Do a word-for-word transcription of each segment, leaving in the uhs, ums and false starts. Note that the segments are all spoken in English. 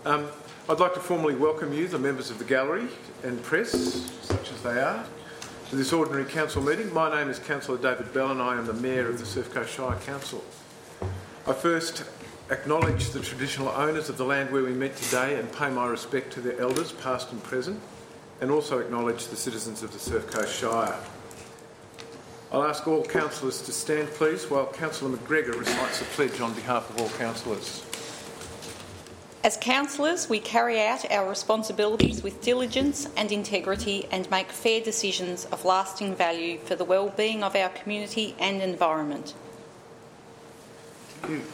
Um, I'd like to formally welcome you, the members of the gallery and press, such as they are, to this ordinary council meeting. My name is Councillor David Bell and I am the Mayor of the Surf Coast Shire Council. I first acknowledge the traditional owners of the land where we meet today and pay my respect to their elders, past and present, and also acknowledge the citizens of the Surf Coast Shire. I'll ask all councillors to stand, please, while Councillor McGregor recites the pledge on behalf of all councillors. As councillors, we carry out our responsibilities with diligence and integrity and make fair decisions of lasting value for the well-being of our community and environment. Thank you.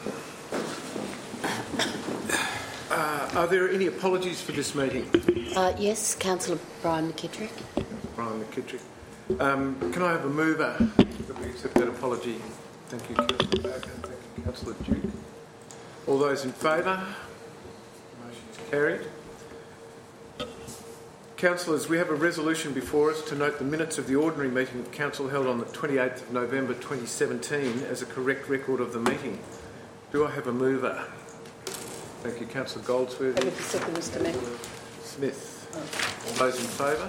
Uh, are there any apologies for this meeting? Uh, yes, Councillor Brian McKittrick. Brian McKittrick. Um, can I have a mover that we accept that apology? Thank you, Councillor Baker. Thank you, Councillor Duke. All those in favour? Motion is carried. Councillors, we have a resolution before us to note the minutes of the ordinary meeting of Council held on the twenty-eighth of November twenty seventeen as a correct record of the meeting. Do I have a mover? Thank you, Councillor Goldsworthy. I would second, Mister Mayor. Smith. Oh. All those in favour?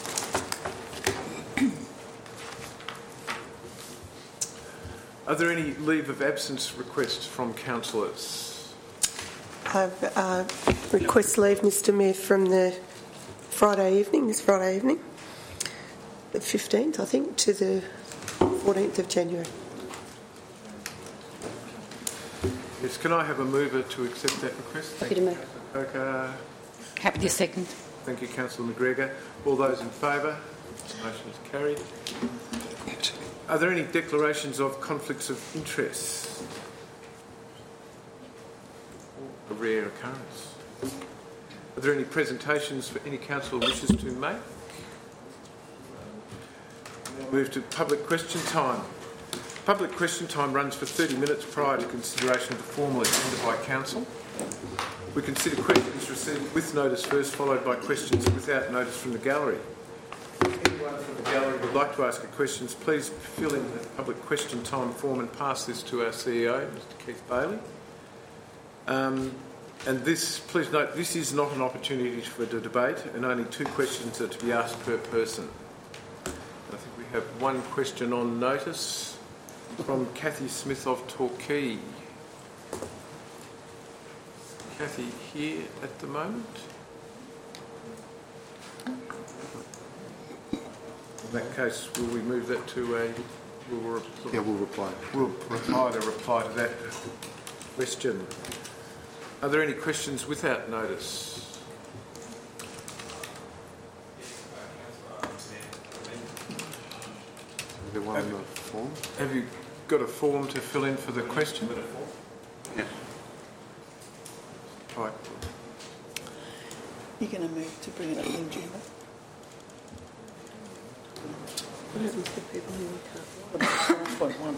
Are there any leave of absence requests from councillors? I've uh, request leave, Mister Mayor, from the Friday evening, this Friday evening, the fifteenth, I think, to the fourteenth of January. Yes, can I have a mover to accept that request? Happy to move. Okay. Happy to second. Thank you, Councillor McGregor. All those in favour? Motion is carried. Are there any declarations of conflicts of interest? A rare occurrence. Are there any presentations for any council wishes to make? We'll move to public question time. Public question time runs for thirty minutes prior to consideration of the formal agenda by council. We consider questions received with notice first, followed by questions without notice from the gallery. If anyone from the gallery would like to ask a question, please fill in the public question time form and pass this to our C E O, Mister Keith Bailey. Um, and this, please note, this is not an opportunity for a debate, and only two questions are to be asked per person. I think we have one question on notice from Cathy Smith of Torquay. Cathy here at the moment? In that case, will we move that to a... We'll re- yeah, we'll reply. We'll reply to reply to that question. Are there any questions without notice? Is there one on the form? Have you got a form to fill in for the question? Yeah. Right. You're going to move to bring it up in June. What happens to people who can't? five point one.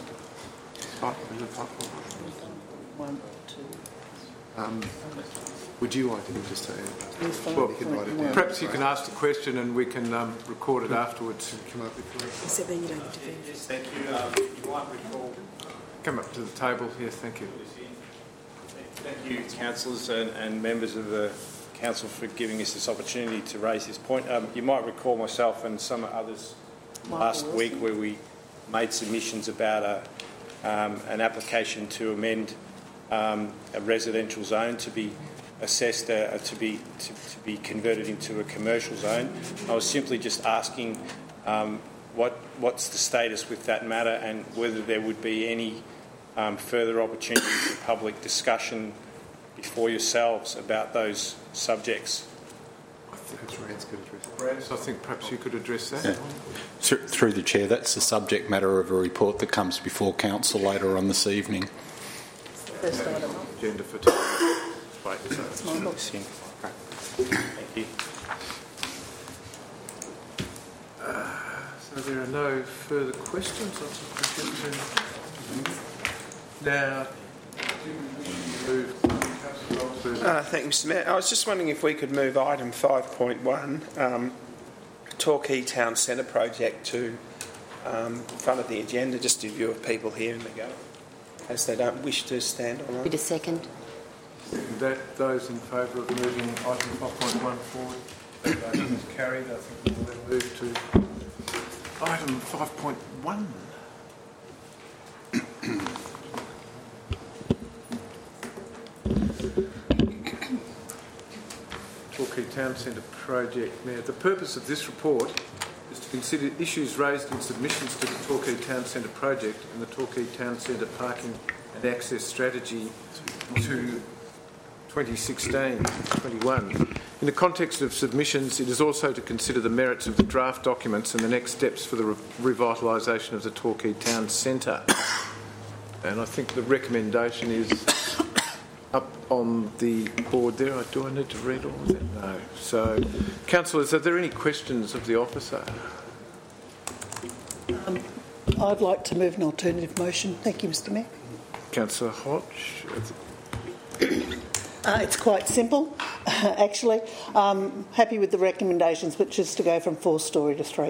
One, two. Um, would you like to just say it? Well, you can write it down. Perhaps you can ask the question and we can um, record it afterwards. Come up with Except then you don't get to finish. Thank you. Um, you might recall. Come up to the table. Yes, thank you. Thank you, councillors and, and members of the council, for giving us this opportunity to raise this point. Um, you might recall myself and some others last week where we made submissions about a, um, an application to amend um, a residential zone to be assessed uh, to be to, to be converted into a commercial zone. I was simply just asking um, what what's the status with that matter and whether there would be any um, further opportunity for public discussion before yourselves about those subjects. Brad, I think perhaps you could address that. Yeah. Th- through the Chair, that's the subject matter of a report that comes before Council later on this evening. First item. Agenda for today. Wait, so It's my book. Thank you. Uh, so there are no further questions. I think we get to now move. Uh, thank you, Mister Mayor. I was just wondering if we could move item five point one, um, Torquay Town Centre project, to um, in front of the agenda, just in view of people here in the gallery, as they don't wish to stand on Be it. a second. Second that. Those in favour of moving item five point one forward? That motion is carried. I think we'll then move to item five point one. Torquay Town Centre project. Now, the purpose of this report is to consider issues raised in submissions to the Torquay Town Centre project and the Torquay Town Centre parking and access strategy to twenty sixteen twenty-one. In the context of submissions, it is also to consider the merits of the draft documents and the next steps for the re- revitalisation of the Torquay Town Centre. And I think the recommendation is up on the board there. Do I need to read all of that? No. So, councillors, are there any questions of the officer? Um, I'd like to move an alternative motion. Thank you, Mr Mayor. Councillor Hodge. Uh, it's quite simple, actually. Um, happy with the recommendations, which is to go from four-storey to three.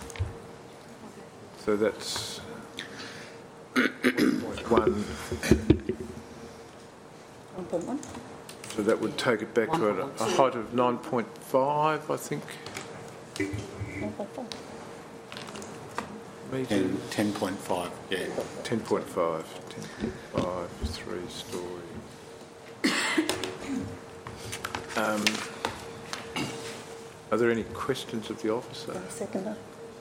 So that's one. one point one. So that would take it back to a, a height of nine point five, I think. one point five. Metres. ten point five, yeah. ten point five. ten point five, three-storey. Um, are there any questions of the officer? Seconder.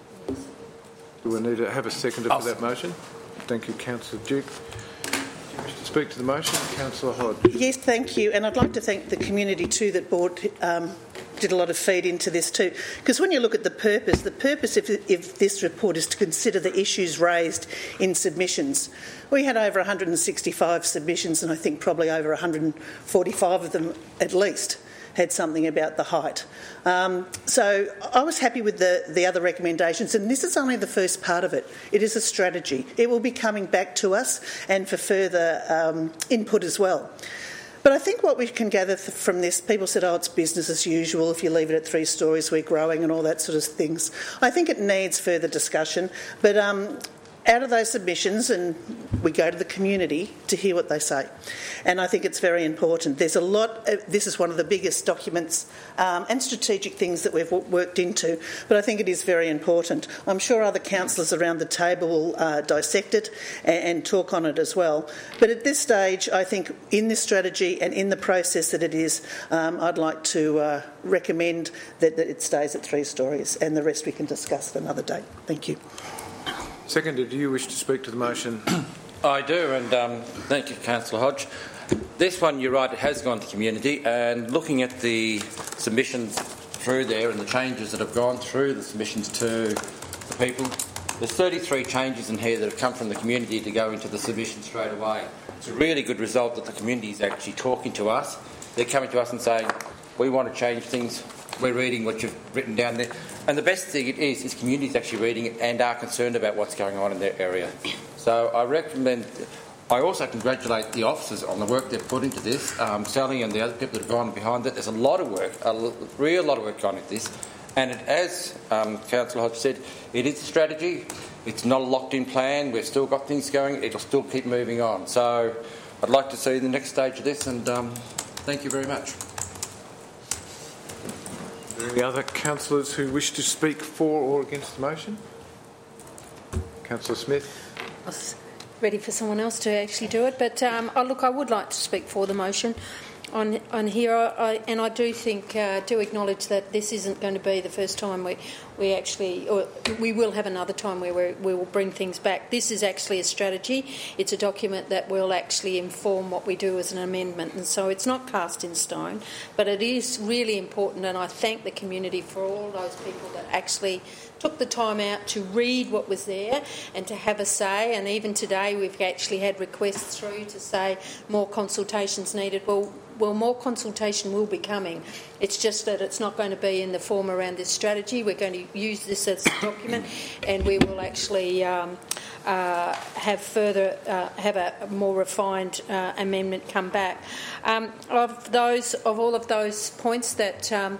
Do we need to have a seconder for that motion? Thank you, Councillor Duke. Do you wish to speak to the motion? Councillor Hodge. Yes, thank you. And I'd like to thank the community too that board um, did a lot of feed into this too. Because when you look at the purpose, the purpose of, of this report is to consider the issues raised in submissions. We had over one hundred sixty-five submissions, and I think probably over one hundred forty-five of them at least had something about the height. Um, so I was happy with the, the other recommendations, and this is only the first part of it. It is a strategy. It will be coming back to us and for further um, input as well. But I think what we can gather th- from this, people said, oh, it's business as usual. If you leave it at three storeys, we're growing and all that sort of things. I think it needs further discussion. But um, out of those submissions, and we go to the community to hear what they say. And I think it's very important. There's a lot, uh, this is one of the biggest documents um, and strategic things that we've w- worked into, but I think it is very important. I'm sure other councillors around the table will uh, dissect it and, and talk on it as well. But at this stage, I think in this strategy and in the process that it is, um, I'd like to uh, recommend that, that it stays at three storeys, and the rest we can discuss another day. Thank you. Seconder, do you wish to speak to the motion? I do, and um, thank you, Councillor Hodge. This one, you're right, it has gone to community, and looking at the submissions through there and the changes that have gone through the submissions to the people, there's thirty-three changes in here that have come from the community to go into the submission straight away. It's a really good result that the community is actually talking to us. They're coming to us and saying, we want to change things. We're reading what you've written down there. And the best thing it is, is communities actually reading it and are concerned about what's going on in their area. So I recommend, I also congratulate the officers on the work they've put into this, um, Sally and the other people that have gone behind it. There's a lot of work, a l- real lot of work gone into this. And it, as um, Councillor Hodge said, it is a strategy. It's not a locked-in plan. We've still got things going. It'll still keep moving on. So I'd like to see the next stage of this, and um, thank you very much. Any other councillors who wish to speak for or against the motion? Councillor Smith. I was ready for someone else to actually do it, but um, oh, look, I would like to speak for the motion on on here, I, and I do think, uh, do acknowledge that this isn't going to be the first time we we actually, or we will have another time where we we will bring things back. This is actually a strategy. It's a document that will actually inform what we do as an amendment, and so it's not cast in stone, but it is really important, and I thank the community for all those people that actually took the time out to read what was there and to have a say. And even today we've actually had requests through to say more consultations needed. Well, well, more consultation will be coming. It's just that it's not going to be in the form around this strategy. We're going to use this as a document, and we will actually um, uh, have further uh, have a more refined uh, amendment come back. Um, of those, of all of those points that Um,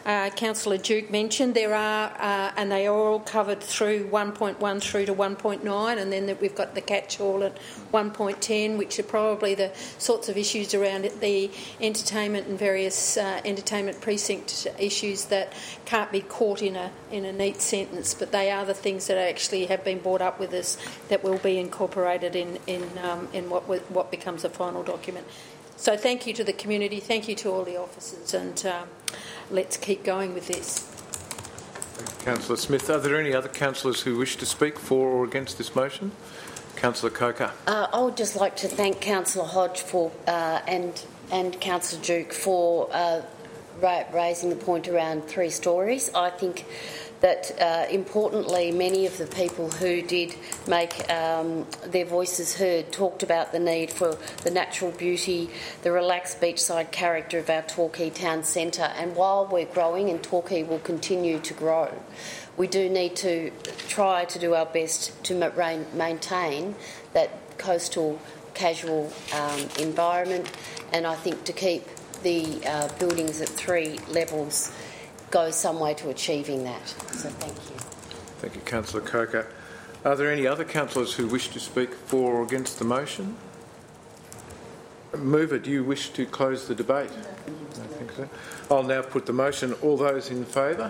uh, Councillor Duke mentioned, there are, uh, and they are all covered through one point one through to one point nine, and then we've got the catch-all at one point ten, which are probably the sorts of issues around the entertainment and various uh, entertainment precinct issues that can't be caught in a in a neat sentence, but they are the things that actually have been brought up with us that will be incorporated in in um, in what what becomes a final document. So thank you to the community, thank you to all the officers, and um, let's keep going with this. Thank you, Councillor Smith. Are there any other councillors who wish to speak for or against this motion? Councillor Coker. Uh, I would just like to thank Councillor Hodge for uh, and and Councillor Duke for uh, ra- raising the point around three stories. I think that, uh, importantly, many of the people who did make um, their voices heard talked about the need for the natural beauty, the relaxed beachside character of our Torquay town centre. And while we're growing, and Torquay will continue to grow, we do need to try to do our best to ma- maintain that coastal casual um, environment, and I think to keep the uh, buildings at three levels go some way to achieving that. So thank you. Thank you, Councillor Coker. Are there any other councillors who wish to speak for or against the motion? Mover, do you wish to close the debate? I think so. I'll now put the motion. All those in favour?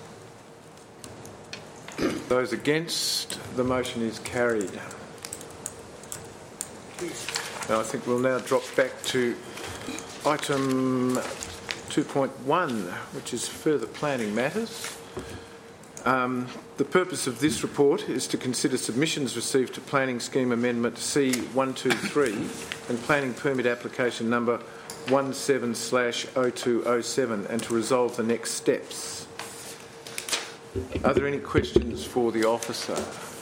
Those against? The motion is carried. Now I think we'll now drop back to item two point one, which is further planning matters. Um, the purpose of this report is to consider submissions received to Planning Scheme Amendment C one two three and Planning Permit Application Number one seven slash oh two oh seven and to resolve the next steps. Are there any questions for the officer?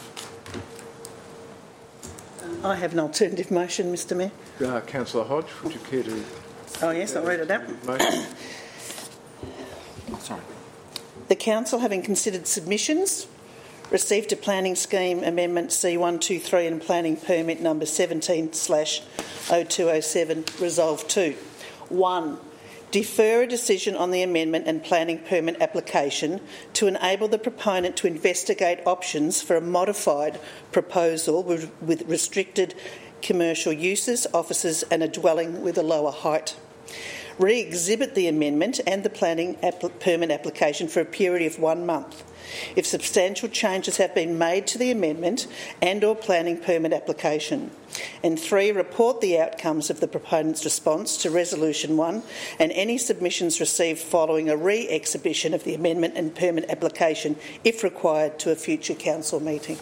I have an alternative motion, Mr Mayor. Uh, Councillor Hodge, would you care to... Oh yes, I'll read it out. Motion? Sorry. The Council, having considered submissions, received a Planning Scheme Amendment C one two three and Planning Permit Number seventeen slash oh two oh seven, resolve two. One, defer a decision on the amendment and planning permit application to enable the proponent to investigate options for a modified proposal with, with restricted commercial uses, offices and a dwelling with a lower height. Re-exhibit the amendment and the planning app- permit application for a period of one month. If substantial changes have been made to the amendment and or planning permit application. And three, report the outcomes of the proponent's response to Resolution one and any submissions received following a re-exhibition of the amendment and permit application, if required, to a future council meeting.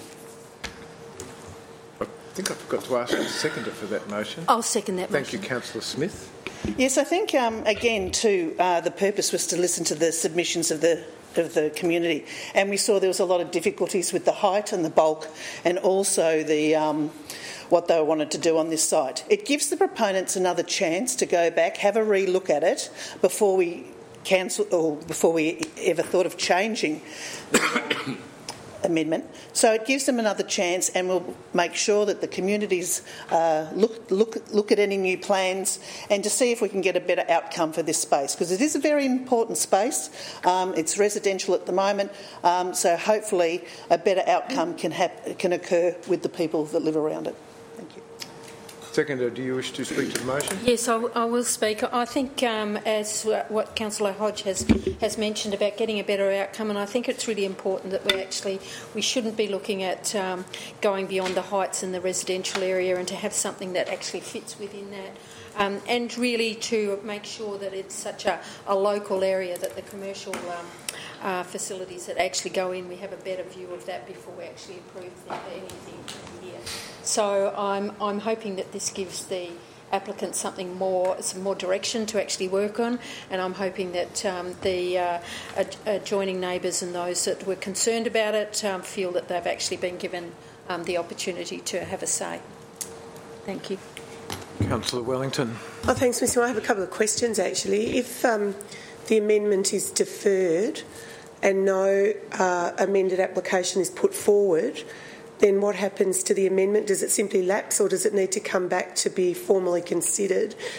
I think I forgot to ask the seconder for that motion. I'll second that Thank motion. you, Councillor Smith. Yes, I think, um, again, too, uh, the purpose was to listen to the submissions of the of the community, and we saw there was a lot of difficulties with the height and the bulk and also the um, what they wanted to do on this site. It gives the proponents another chance to go back, have a re-look at it before we cancel or before we ever thought of changing the amendment. So it gives them another chance, and we'll make sure that the communities uh, look look look at any new plans and to see if we can get a better outcome for this space, because it is a very important space. Um, it's residential at the moment, um, so hopefully a better outcome can hap- can occur with the people that live around it. Thank you. Seconder, do you wish to speak to the motion? Yes, I, I will speak. I think, um, as what Councillor Hodge has has mentioned about getting a better outcome, and I think it's really important that we actually we shouldn't be looking at um, going beyond the heights in the residential area, and to have something that actually fits within that. Um, and really to make sure that it's such a, a local area that the commercial um, uh, facilities that actually go in, we have a better view of that before we actually approve the, anything here. So I'm I'm hoping that this gives the applicant something more, some more direction to actually work on, and I'm hoping that um, the uh, ad- adjoining neighbours and those that were concerned about it um, feel that they've actually been given um, the opportunity to have a say. Thank you. Councillor Wellington. Oh, thanks, Mister Mayor. I have a couple of questions, actually. If um, the amendment is deferred and no uh, amended application is put forward, then what happens to the amendment? Does it simply lapse, or does it need to come back to be formally considered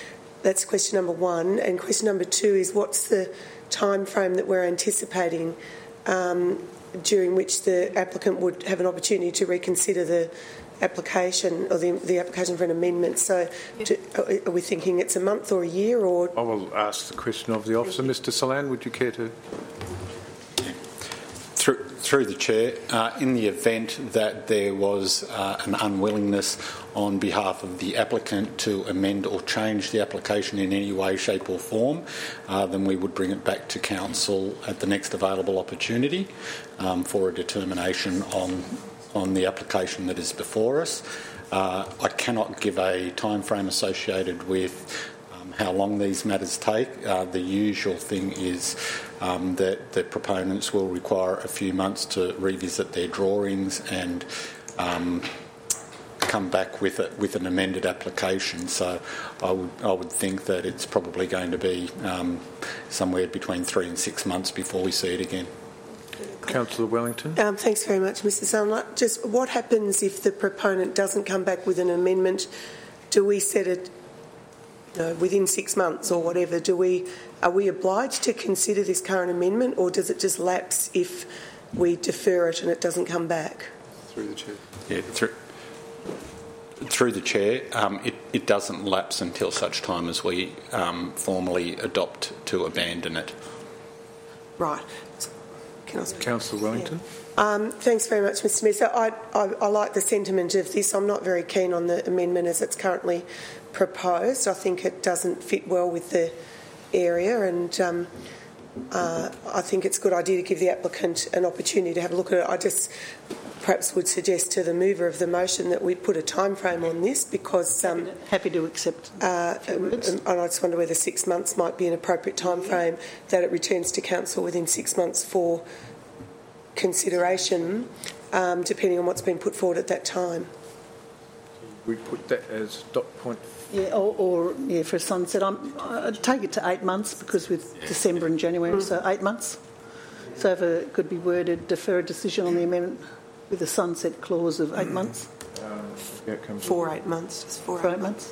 that's question number one. And question number two is what's the time frame that we're anticipating um, during which the applicant would have an opportunity to reconsider the application or the, the application for an amendment? So to, are we thinking it's a month or a year? Or I will ask the question of the officer. Mister Salan, would you care to? Through, through the Chair, uh, in the event that there was uh, an unwillingness on behalf of the applicant to amend or change the application in any way, shape or form, uh, then we would bring it back to Council at the next available opportunity um, for a determination on, on the application that is before us. Uh, I cannot give a time frame associated with how long these matters take. Uh, the usual thing is um, that the proponents will require a few months to revisit their drawings and um, come back with it with an amended application. So I would I would think that it's probably going to be um, somewhere between three and six months before we see it again. Councillor Wellington. Um, thanks very much, Mister Sunlight. Just what happens if the proponent doesn't come back with an amendment? Do we set it? No, within six months or whatever, do we are we obliged to consider this current amendment, or does it just lapse if we defer it and it doesn't come back? Through the Chair. Yeah, through, through the Chair, um, it, it doesn't lapse until such time as we um, formally adopt to abandon it. Right. Can I Councillor Wellington. Yeah. Um, thanks very much, Mister Smith. So I, I, I like the sentiment of this. I'm not very keen on the amendment as it's currently proposed. I think it doesn't fit well with the area, and um, uh, I think it's a good idea to give the applicant an opportunity to have a look at it. I just perhaps would suggest to the mover of the motion that we put a time frame on this, because um, happy to accept. Uh, um, and I just wonder whether six months might be an appropriate time frame, that it returns to council within six months for consideration, um, depending on what's been put forward at that time. We put that as dot point. Yeah, or, or yeah, for a sunset. I'm, I'd take it to eight months because with December and January, mm. so eight months. So if it could be worded, defer a decision on the amendment with a sunset clause of eight months. Um, yeah, it comes for eight months, just for, for eight, eight months.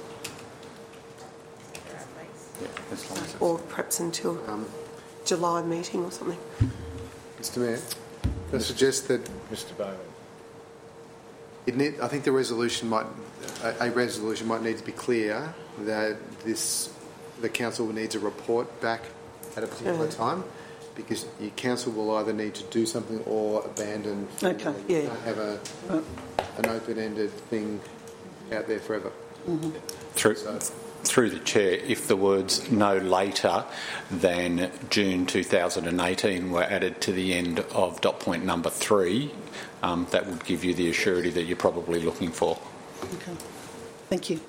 Yeah, as long as or perhaps until um, July meeting or something. Mister Mayor, I suggest that Mister Bailey. It need, I think the resolution might, a, a resolution might need to be clear that this, the council needs a report back at a particular mm. time, because your council will either need to do something or abandon. Okay. You Yeah. don't have a, an open-ended thing out there forever. Mm-hmm. Through, so. through the Chair, if the words no later than June two thousand eighteen were added to the end of dot point number three, um, that would give you the assurity that you're probably looking for. Okay. Thank you.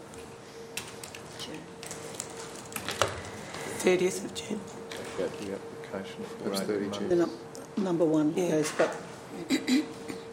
thirtieth of June. The application for That's thirty June. The num- number one Yeah. goes back. Yep.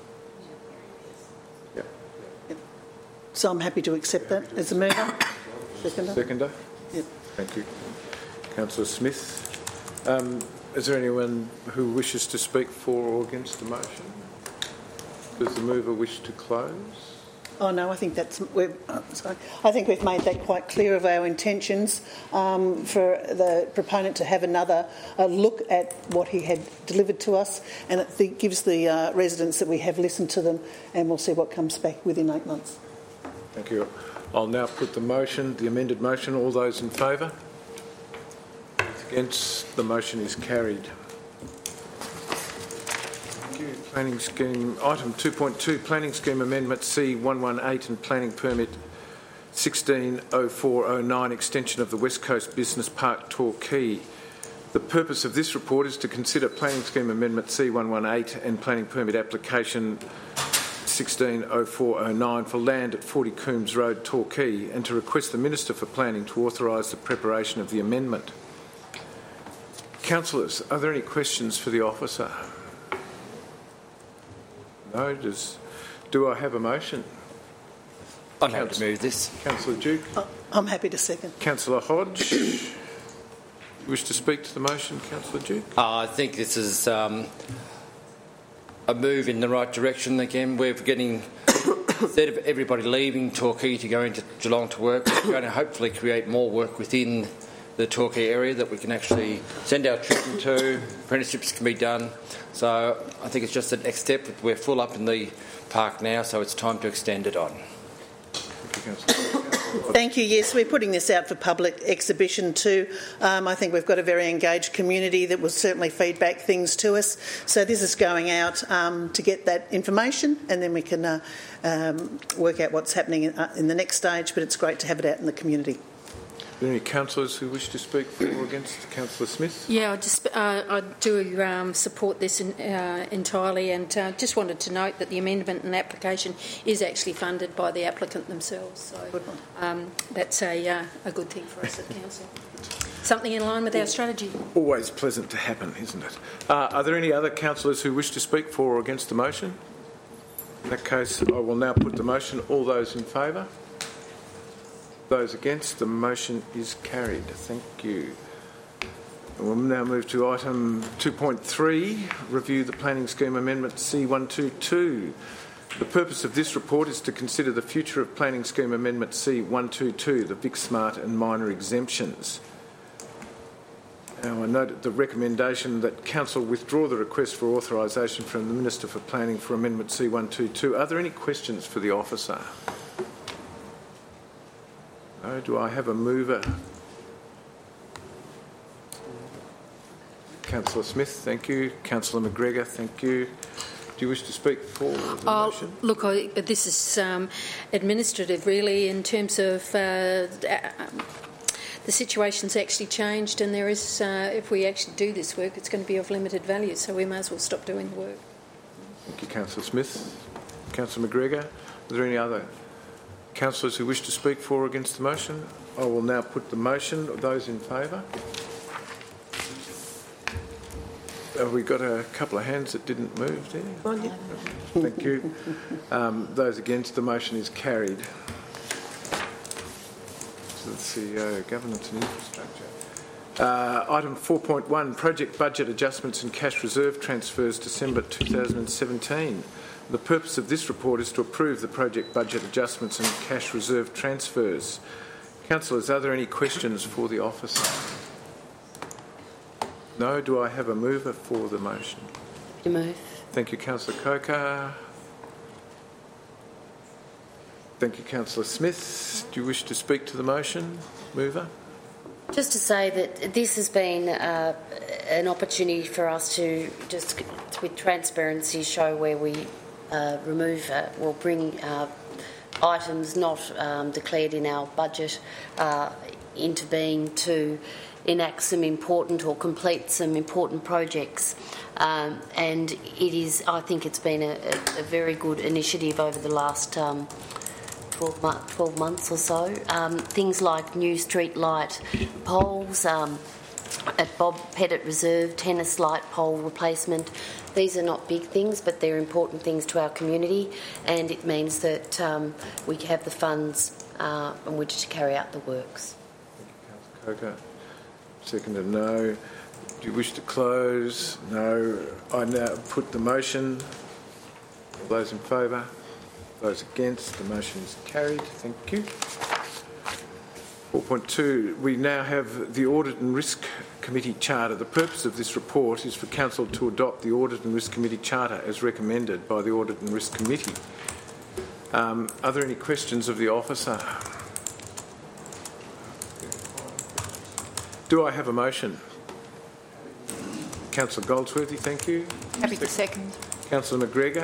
Yep. So I'm happy to accept that as a mover. Seconder. Seconder. Yep. Thank you. Councillor Smith. Um, is there anyone who wishes to speak for or against the motion? Does the mover wish to close? Oh no, I think that's. We're, oh, sorry. I think we've made that quite clear of our intentions um, for the proponent to have another uh, look at what he had delivered to us, and it th- gives the uh, residents that we have listened to them, and we'll see what comes back within eight months. Thank you. I'll now put the motion, the amended motion. All those in favour? Against? The motion is carried. Planning Scheme, item two point two, Planning Scheme Amendment C one one eight and Planning Permit sixteen oh four oh nine, extension of the West Coast Business Park Torquay. The purpose of this report is to consider Planning Scheme Amendment C one one eight and Planning Permit Application sixteen oh four oh nine for land at forty Coombs Road, Torquay, and to request the Minister for Planning to authorise the preparation of the amendment. Councillors, are there any questions for the officer? No. Does, do I have a motion? I'm happy to move this. Councillor Duke. I'm happy to second. Councillor Hodge. You wish to speak to the motion, Councillor Duke? Uh, I think this is um, a move in the right direction. Again, we're getting instead of everybody leaving Torquay to go into Geelong to work, we're going to hopefully create more work within the Torquay area that we can actually send our children to. Apprenticeships can be done. So I think it's just the next step. We're full up in the park now, so it's time to extend it on. Thank you. Yes, we're putting this out for public exhibition too. Um, I think we've got a very engaged community that will certainly feed back things to us. So this is going out um, to get that information, and then we can uh, um, work out what's happening in, uh, in the next stage. But it's great to have it out in the community. Are there any councillors who wish to speak for or against? Councillor Smith? Yeah, I just uh, I do um, support this in, uh, entirely, and uh, just wanted to note that the amendment and application is actually funded by the applicant themselves. So um, that's a uh, a good thing for us at council. Something in line with our strategy. Always pleasant to happen, isn't it? Uh, are there any other councillors who wish to speak for or against the motion? In that case, I will now put the motion. All those in favour? Those against, the motion is carried. Thank you. And we'll now move to item two point three, review the planning scheme amendment C one two two. The purpose of this report is to consider the future of planning scheme amendment C one two two, the Vic Smart and minor exemptions. Now I note the recommendation that Council withdraw the request for authorisation from the Minister for Planning for amendment C one two two. Are there any questions for the officer? No. Do I have a mover? Councillor Smith, thank you. Councillor McGregor, thank you. Do you wish to speak for the oh, motion? Look, I, this is um, administrative, really, in terms of uh, the situation's actually changed, and there is, uh, if we actually do this work, it's going to be of limited value, so we may as well stop doing the work. Thank you, Councillor Smith. Councillor McGregor, are there any other councillors who wish to speak for or against the motion? I will now put the motion. Those in favour? Have we got a couple of hands that didn't move there? Thank you. Um, those against, the motion is carried. So let's see, uh, governance and infrastructure. Uh, item four point one, project budget adjustments and cash reserve transfers, December two thousand seventeen. The purpose of this report is to approve the project budget adjustments and cash reserve transfers. Councillors, are there any questions for the officer? No. Do I have a mover for the motion? You move. Thank you, Councillor Coker. Thank you, Councillor Smith. Do you wish to speak to the motion, mover? Just to say that this has been uh, an opportunity for us to just, with transparency, show where we uh, remove, uh, will bring uh, items not um, declared in our budget uh, into being to enact some important or complete some important projects. Um, and it is, I think it's been a, a very good initiative over the last um, twelve, mo- twelve months or so. Um, things like new street light poles um, at Bob Pettit Reserve, tennis light pole replacement. These are not big things, but they're important things to our community, and it means that um, we have the funds uh, on which to carry out the works. Thank you, Councillor Coker. Seconded, no. Do you wish to close? No. I now put the motion. All those in favour? Those against? The motion is carried. Thank you. four point two. We now have the Audit and Risk Committee Charter. The purpose of this report is for Council to adopt the Audit and Risk Committee Charter as recommended by the Audit and Risk Committee. Um, are there any questions of the officer? Do I have a motion? Councillor Goldsworthy, thank you. Happy to second. Councillor McGregor.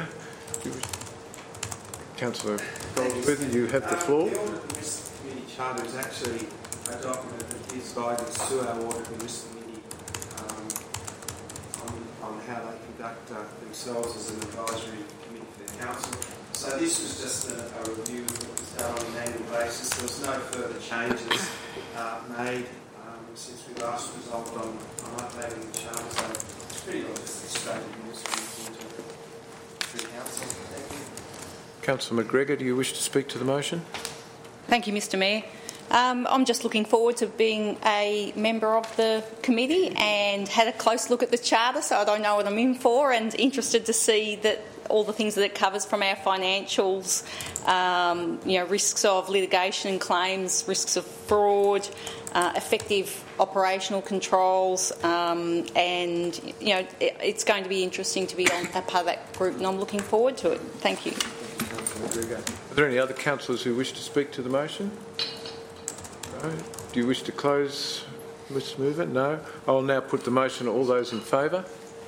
Councillor Goldsworthy, you have the floor. The Audit and Risk Committee Charter is actually a document that gives guidance to our Audit and Risk Committee um, on, on how they conduct uh, themselves as an advisory committee for the Council. So this was just a, a review of what was done on an annual basis. There was no further changes uh, made since we last resolved on, on updating the charter, so it's pretty well just a straight administrative into the council. Thank you. Councillor McGregor, do you wish to speak to the motion? Thank you, Mr Mayor. Um, I'm just looking forward to being a member of the committee and had a close look at the charter, so I don't know what I'm in for, and interested to see that all the things that it covers from our financials, um, you know, risks of litigation and claims, risks of fraud, uh, effective operational controls, um, and, you know, it, it's going to be interesting to be on a part of that group, and I'm looking forward to it. Thank you. Are there any other councillors who wish to speak to the motion? No. Do you wish to close, Mister Mover? No. I'll now put the motion. All those in favour?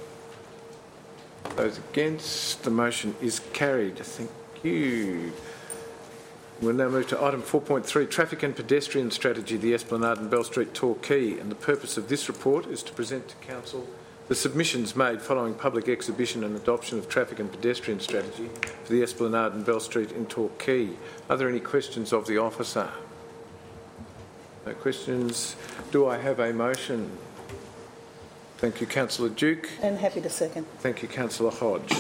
Those against? The motion is carried. Thank you. We'll now move to item four point three, Traffic and Pedestrian Strategy, the Esplanade and Bell Street Torquay. And the purpose of this report is to present to Council the submissions made following public exhibition and adoption of Traffic and Pedestrian Strategy for the Esplanade and Bell Street in Torquay. Are there any questions of the officer? No questions. Do I have a motion? Thank you, Councillor Duke. And happy to second. Thank you, Councillor Hodge.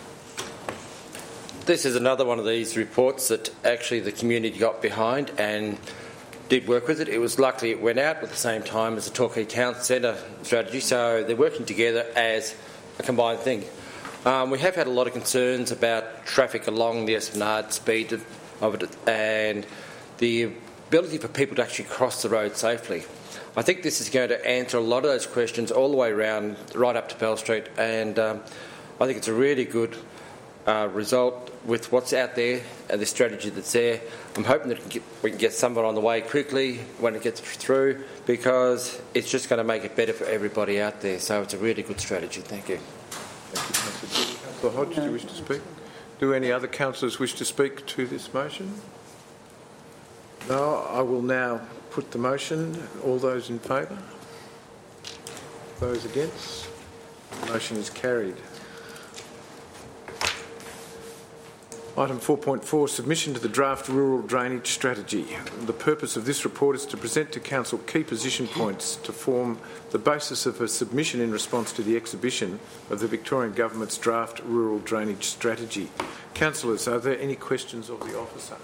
This is another one of these reports that actually the community got behind and did work with it. It was luckily it went out at the same time as the Torquay Town Centre strategy, so they're working together as a combined thing. Um, we have had a lot of concerns about traffic along the Esplanade, speed of it, and the ability for people to actually cross the road safely. I think this is going to answer a lot of those questions all the way around, right up to Bell Street, and um, I think it's a really good uh, result with what's out there and the strategy that's there. I'm hoping that we can get, we can get someone on the way quickly when it gets through, because it's just going to make it better for everybody out there. So it's a really good strategy. Thank you. Thank you, Councillor. Councillor Hodge, do you wish to speak? Do any other councillors wish to speak to this motion? No, I will now put the motion. All those in favour? Those against? The motion is carried. Item four point four, submission to the draft rural drainage strategy. The purpose of this report is to present to Council key position points to form the basis of a submission in response to the exhibition of the Victorian Government's draft rural drainage strategy. Councillors, are there any questions of the officer?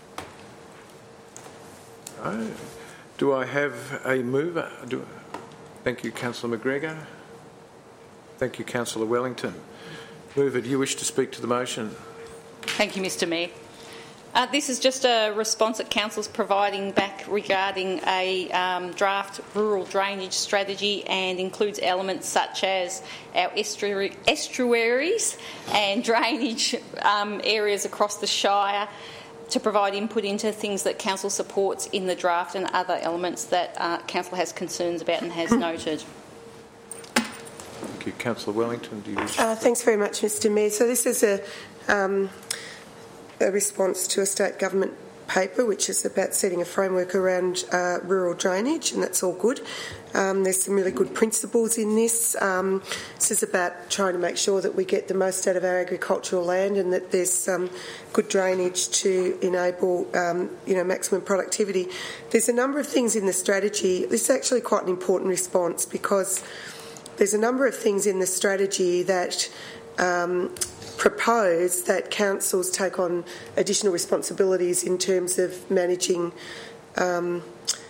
No. Do I have a mover? Do, thank you, Councillor McGregor. Thank you, Councillor Wellington. Mover, do you wish to speak to the motion? Thank you, Mister Mayor. Uh, this is just a response that Council's providing back regarding a um, draft rural drainage strategy, and includes elements such as our estuary, estuaries and drainage um, areas across the Shire, to provide input into things that Council supports in the draft and other elements that uh, Council has concerns about and has noted. Thank you. Councillor Wellington, do you wish uh, Thanks very much, Mister Mayor. So this is a, um, a response to a state government paper which is about setting a framework around uh, rural drainage, and that's all good. Um, there's some really good principles in this. Um, this is about trying to make sure that we get the most out of our agricultural land, and that there's some good drainage to enable um, you know, maximum productivity. There's a number of things in the strategy. This is actually quite an important response, because there's a number of things in the strategy that um, propose that councils take on additional responsibilities in terms of managing um,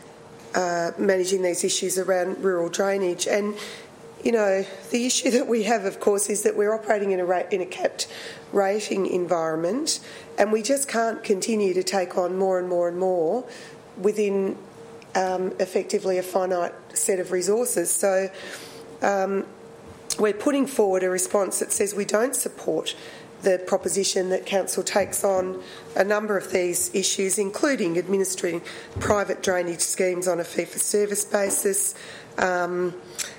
uh, managing these issues around rural drainage. And, you know, the issue that we have, of course, is that we're operating in a, ra- in a capped rating environment, and we just can't continue to take on more and more and more within um, effectively a finite set of resources. So um, we're putting forward a response that says we don't support the proposition that Council takes on a number of these issues, including administering private drainage schemes on a fee-for-service basis, um,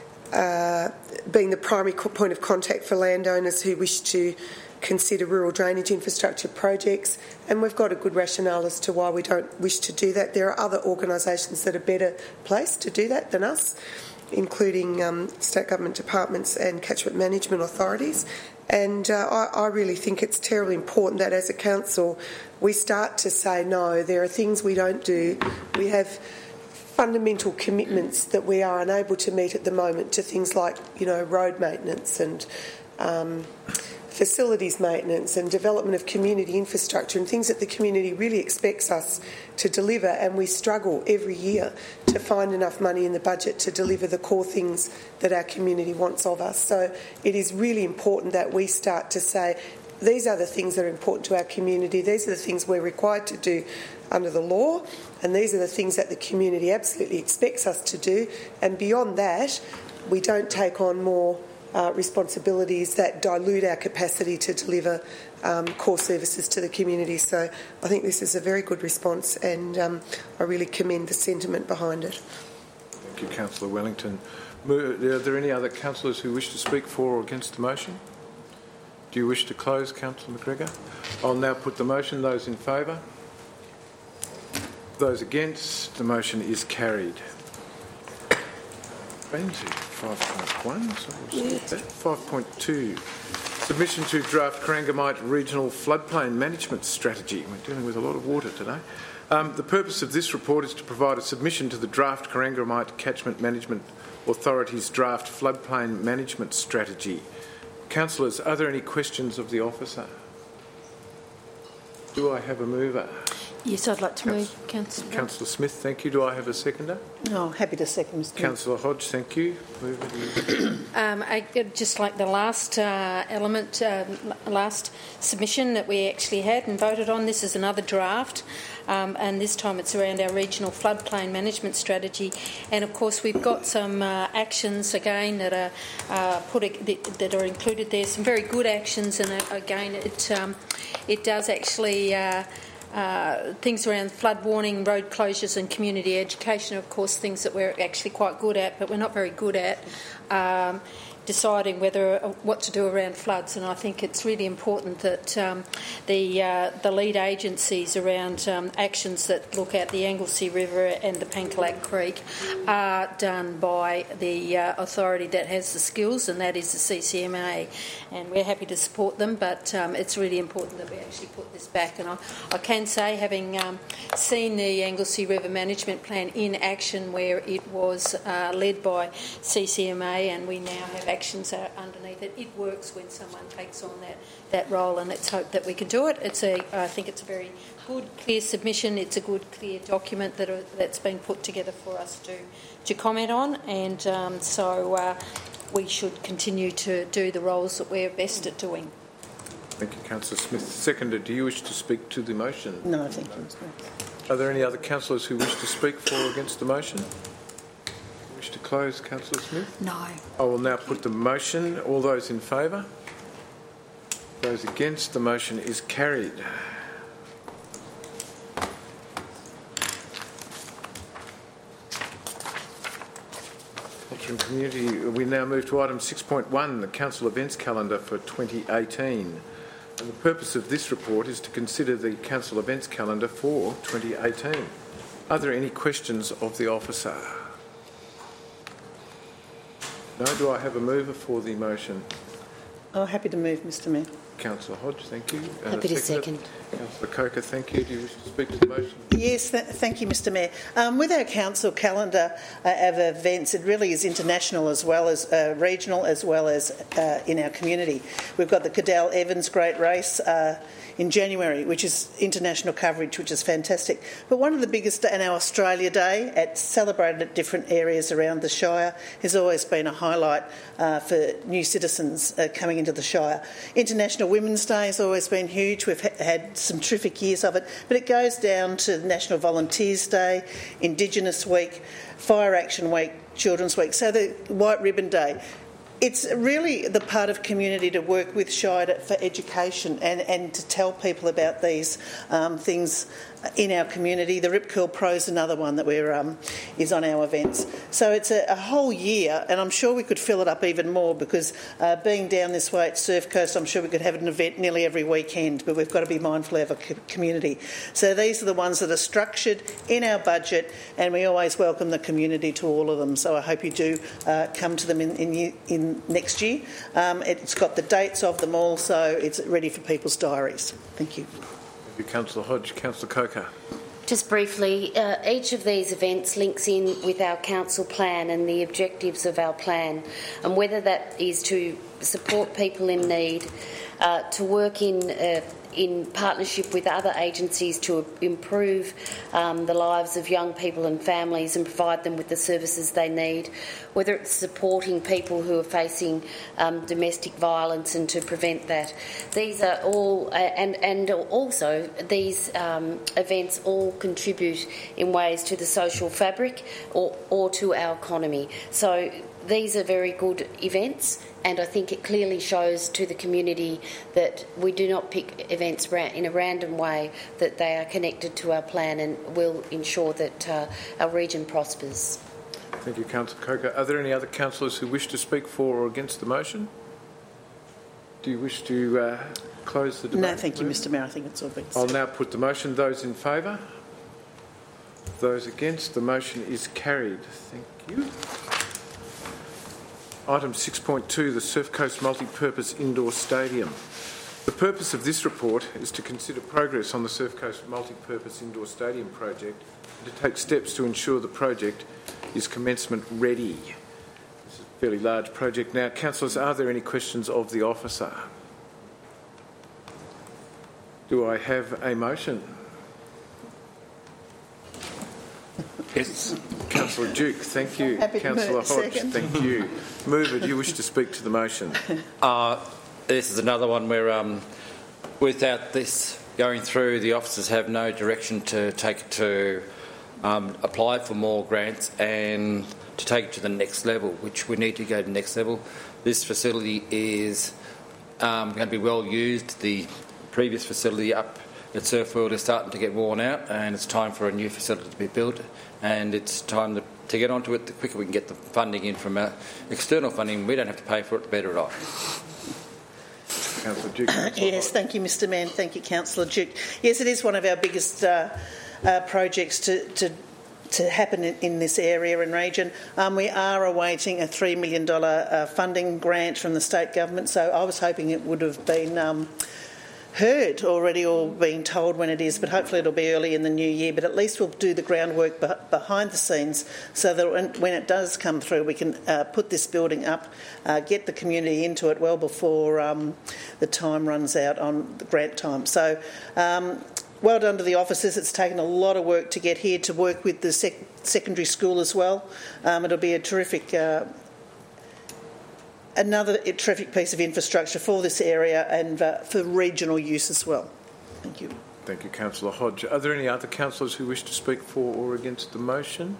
uh, being the primary point of contact for landowners who wish to consider rural drainage infrastructure projects, and we've got a good rationale as to why we don't wish to do that. There are other organisations that are better placed to do that than us, including um, state government departments and catchment management authorities. And uh, I, I really think it's terribly important that as a council we start to say no, there are things we don't do. We have fundamental commitments that we are unable to meet at the moment to things like, you know, road maintenance and um, facilities maintenance and development of community infrastructure, and things that the community really expects us to deliver, and we struggle every year to find enough money in the budget to deliver the core things that our community wants of us. So it is really important that we start to say these are the things that are important to our community. These are the things we're required to do under the law, and these are the things that the community absolutely expects us to do. And beyond that, we don't take on more uh, responsibilities that dilute our capacity to deliver um, core services to the community. So I think this is a very good response, and um, I really commend the sentiment behind it. Thank you, Councillor Wellington. Are there any other councillors who wish to speak for or against the motion? Do you wish to close, Councillor McGregor? I'll now put the motion. Those in favour? Those against? The motion is carried. five point one, so we'll skip that. five point two, submission to draft Corangamite Regional Floodplain Management Strategy. We're dealing with a lot of water today. Um, the purpose of this report is to provide a submission to the draft Corangamite Catchment Management Authority's draft Floodplain Management Strategy. Councillors, are there any questions of the officer? Do I have a mover? Yes, I'd like to move, Councillor. Councillor Smith, thank you. Do I have a seconder? No, happy to second, Mister Councillor Hodge, thank you. um, I, just like the last uh, element, um, last submission that we actually had and voted on, this is another draft, um, and this time it's around our regional floodplain management strategy. And of course, we've got some uh, actions again that are uh, put that are included there. Some very good actions, and uh, again, it um, it does actually. Uh, Uh, things around flood warning, road closures and community education, of course, things that we're actually quite good at, but we're not very good at um, deciding whether uh, what to do around floods. And I think it's really important that um, the uh, the lead agencies around um, actions that look at the Anglesea River and the Pankalack Creek are done by the uh, authority that has the skills, and that is the C C M A. And we're happy to support them, but um, it's really important that we actually put this back. And I, I can say, having um, seen the Anglesea River Management Plan in action, where it was uh, led by C C M A, and we now have actions are underneath it. It works when someone takes on that, that role, and let's hope that we can do it. It's a, I think it's a very good, clear submission. It's a good, clear document that are, that's been put together for us to, to comment on, and um, so uh, we should continue to do the roles that we're best at doing. Thank you, Councillor Smith. Seconder, do you wish to speak to the motion? No, thank you, Mister Smith. Are there any other councillors who wish to speak for or against the motion? To close, Councillor Smith? No. I will now put the motion. All those in favour? Those against? The motion is carried. Culture and Community. We now move to item six point one, the Council Events Calendar for twenty eighteen. And the purpose of this report is to consider the Council Events Calendar for twenty eighteen. Are there any questions of the officer? No. Do I have a mover for the motion? Oh, happy to move, Mister Mayor. Councillor Hodge, thank you. And happy to second. Councillor Coker, thank you. Do you wish to speak to the motion? Yes, th- thank you, Mister Mayor. Um, with our council calendar uh, of events, it really is international as well as uh, regional, as well as uh, in our community. We've got the Cadell Evans Great Race uh, in January, which is international coverage, which is fantastic. But one of the biggest, and our Australia Day, at celebrated at different areas around the Shire, has always been a highlight uh, for new citizens uh, coming into the Shire. International Women's Day has always been huge. We've ha- had some terrific years of it, but it goes down to National Volunteers Day, Indigenous Week, Fire Action Week, Children's Week, so the White Ribbon Day. It's really the part of community to work with Shire for education and, and to tell people about these um, things in our community. The Rip Curl Pro is another one that we're, um, is on our events. So it's a, a whole year, and I'm sure we could fill it up even more because uh, being down this way at Surf Coast, I'm sure we could have an event nearly every weekend, but we've got to be mindful of our community. So these are the ones that are structured in our budget, and we always welcome the community to all of them. So I hope you do uh, come to them in, in, in next year. Um, it's got the dates of them all, so it's ready for people's diaries. Thank you. Thank you, Councillor Hodge. Councillor Coker. Just briefly, uh, each of these events links in with our council plan and the objectives of our plan, and whether that is to support people in need, uh, to work in uh, in partnership with other agencies to improve um, the lives of young people and families and provide them with the services they need, whether it's supporting people who are facing um, domestic violence and to prevent that. These are all, uh, and, and also these um, events all contribute in ways to the social fabric or, or to our economy. So these are very good events, and I think it clearly shows to the community that we do not pick events in a random way, that they are connected to our plan and will ensure that uh, our region prospers. Thank you, Councillor Coker. Are there any other councillors who wish to speak for or against the motion? Do you wish to uh, close the debate? No, thank you, Mr Mayor. I think it's all been said. I'll now put the motion. Those in favour? Those against? The motion is carried. Thank you. Item six point two, the Surf Coast Multi-Purpose Indoor Stadium. The purpose of this report is to consider progress on the Surf Coast Multi-Purpose Indoor Stadium project and to take steps to ensure the project is commencement ready. This is a fairly large project. Now, councillors, are there any questions of the officer? Do I have a motion? Yes. Councillor Duke, thank you. Councillor Hodge, second. thank you. Mover, do you wish to speak to the motion? Uh, this is another one where, um, without this going through, the officers have no direction to take it to um, apply for more grants and to take it to the next level, which we need to go to the next level. This facility is um, going to be well used. The previous facility up at Surf World is starting to get worn out, and it's time for a new facility to be built, and it's time to, to get onto it. The quicker we can get the funding in from uh, external funding, we don't have to pay for it, the better off. Councillor Duke. Uh, yes, thank you, Mr Mayor. Thank you, Councillor Duke. Yes, it is one of our biggest uh, uh, projects to, to to happen in, in this area and region. Um, we are awaiting a three million dollars uh, funding grant from the state government, so I was hoping it would have been Um, heard already or being told when it is, but hopefully it'll be early in the new year. But at least we'll do the groundwork be- behind the scenes so that when, when it does come through, we can uh, put this building up, uh, get the community into it well before um, the time runs out on the grant time. So um, well done to the officers. It's taken a lot of work to get here, to work with the sec- secondary school as well. Um, it'll be a terrific uh, Another terrific piece of infrastructure for this area and uh, for regional use as well. Thank you. Thank you, Councillor Hodge. Are there any other councillors who wish to speak for or against the motion?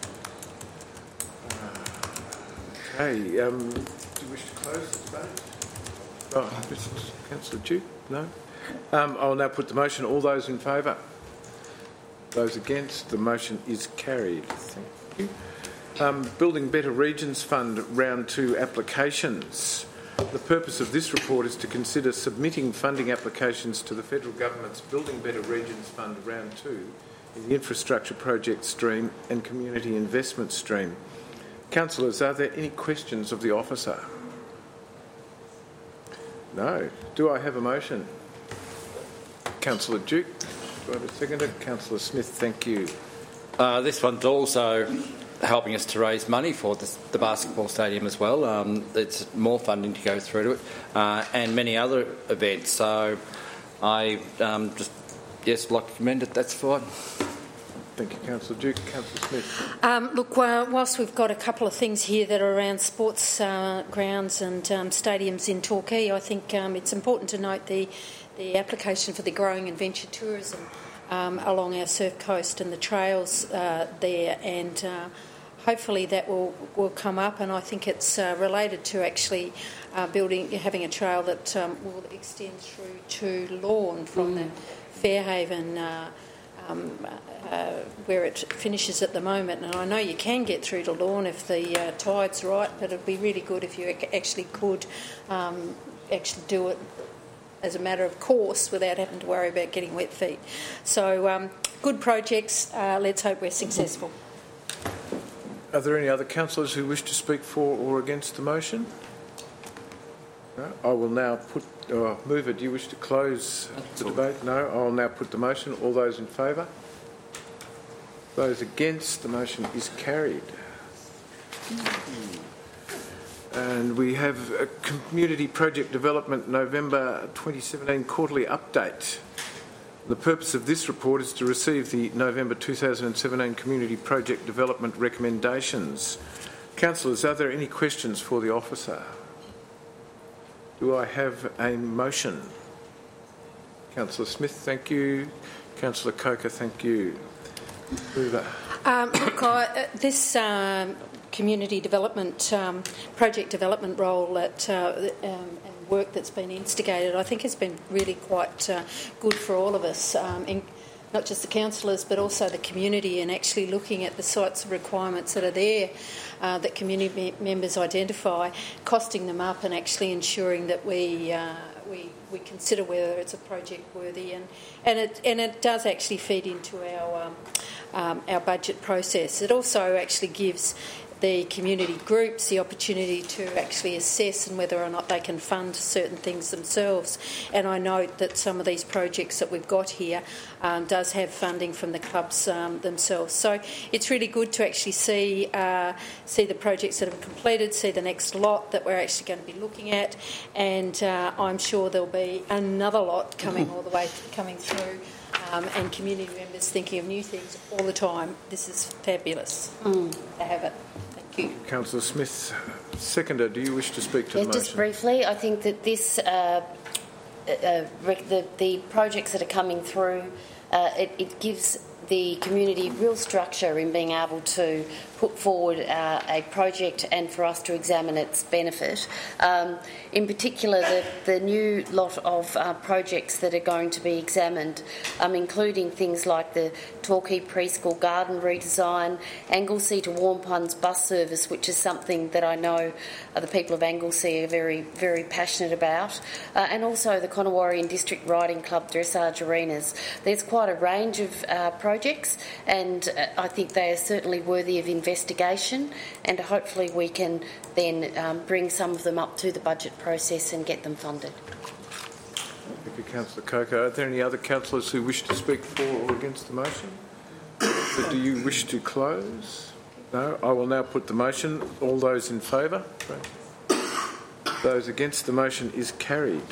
Okay. Um, do you wish to close the debate? Oh, Councillor Duke? No? Um, I'll now put the motion. All those in favour? Those against? The motion is carried. Thank you. Um, Building Better Regions Fund Round two applications. The purpose of this report is to consider submitting funding applications to the Federal Government's Building Better Regions Fund Round two in the Infrastructure Project Stream and Community Investment Stream. Councillors, are there any questions of the officer? No. Do I have a motion? Councillor Duke. Do I have a seconder? Councillor Smith, thank you. Uh, this one's also helping us to raise money for the, the basketball stadium as well. Um, it's more funding to go through to it, uh, and many other events. So I um, just, yes, like to commend it. That's fine. Thank you, Councillor Duke. Councillor Smith. Um, look, uh, whilst we've got a couple of things here that are around sports uh, grounds and um, stadiums in Torquay, I think um, it's important to note the, the application for the growing adventure tourism um, along our surf coast and the trails uh, there, and uh, hopefully that will, will come up, and I think it's uh, related to actually uh, building, having a trail that um, will extend through to Lorne from mm. the Fairhaven uh, um, uh, where it finishes at the moment. And I know you can get through to Lorne if the uh, tide's right, but it'd be really good if you actually could um, actually do it as a matter of course without having to worry about getting wet feet. So um, good projects. Uh, let's hope we're successful. Are there any other councillors who wish to speak for or against the motion? No? I will now put... Oh, Mover, do you wish to close the debate? No? I'll now put the motion. All those in favour? Those against? The motion is carried. And we have a Community Project Development November twenty seventeen quarterly update. The purpose of this report is to receive the November two thousand seventeen Community Project Development recommendations. Councillors, are there any questions for the officer? Do I have a motion? Councillor Smith, thank you. Councillor Coker, thank you. Mover. Um, look, I, uh, this um, community development, um, project development role that, uh, um, and work that's been instigated, I think has been really quite uh, good for all of us, um, in, not just the councillors but also the community, and actually looking at the sorts of requirements that are there uh, that community me- members identify, costing them up and actually ensuring that we uh, we, we consider whether it's a project worthy, and, and, it, and it does actually feed into our, um, um, our budget process. It also actually gives the community groups the opportunity to actually assess and whether or not they can fund certain things themselves. And I note that some of these projects that we've got here um, does have funding from the clubs um, themselves. So it's really good to actually see uh, see the projects that have completed, see the next lot that we're actually going to be looking at, and uh, I'm sure there'll be another lot coming all the way coming through. Um, and community members thinking of new things all the time. This is fabulous mm. to have it. Thank you. Councillor Smith, seconder, do you wish to speak to yeah, the motion? Just briefly, I think that this, uh, uh, rec- the, the projects that are coming through, uh, it, it gives the community real structure in being able to put forward uh, a project and for us to examine its benefit. Um, in particular, the, the new lot of uh, projects that are going to be examined, um, including things like the Torquay Preschool Garden redesign, Anglesea to Warmpun's bus service, which is something that I know uh, the people of Anglesea are very, very passionate about, uh, and also the Conowarian District Riding Club dressage arenas. There's quite a range of uh, projects, and uh, I think they are certainly worthy of investigation. investigation, and hopefully we can then um, bring some of them up to the budget process and get them funded. Thank you, Councillor Coker. Are there any other councillors who wish to speak for or against the motion? Do you wish to close? No? I will now put the motion. All those in favour? Those against the motion is carried.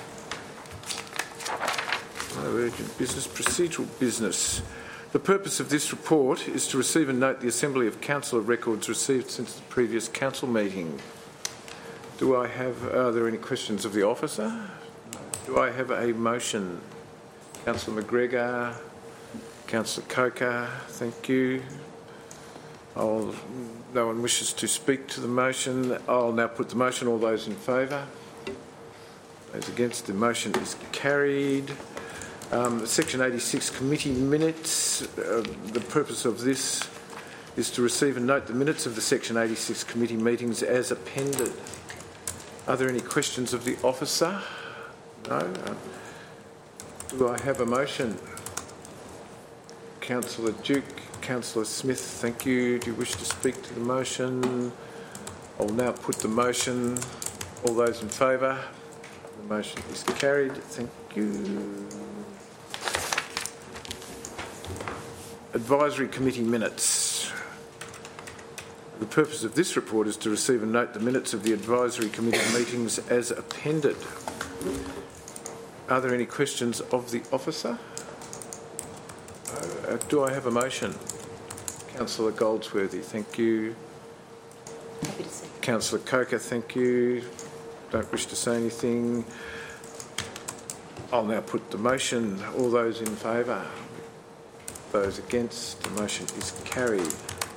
No urgent business. Procedural business. The purpose of this report is to receive and note the Assembly of Councillor records received since the previous council meeting. Do I have, are there any questions of the officer? Do I have a motion? Councillor McGregor, Councillor Coker, thank you. I'll, no one wishes to speak to the motion. I'll now put the motion. All those in favour? Those against, the motion is carried. Um, Section eighty-six committee minutes. Uh, the purpose of this is to receive and note the minutes of the Section eighty-six committee meetings as appended. Are there any questions of the officer? No. Uh, do I have a motion? Councillor Duke, Councillor Smith, thank you. Do you wish to speak to the motion? I'll now put the motion. All those in favour? The motion is carried. Thank you. Advisory Committee minutes. The purpose of this report is to receive and note the minutes of the Advisory Committee meetings as appended. Are there any questions of the officer? Uh, do I have a motion? Councillor Goldsworthy, thank you. Happy to say. Councillor Coker, thank you. Don't wish to say anything. I'll now put the motion. All those in favour? Those against, the motion is carried.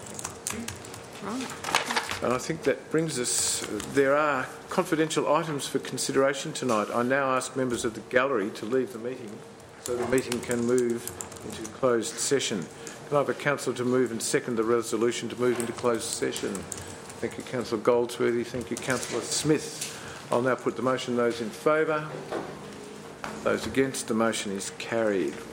And I think that brings us, there are confidential items for consideration tonight. I now ask members of the gallery to leave the meeting so the meeting can move into closed session. Can I have a councillor to move and second the resolution to move into closed session? Thank you, Councillor Goldsworthy. Thank you, Councillor Smith. I'll now put the motion. Those in favour? Those against, the motion is carried.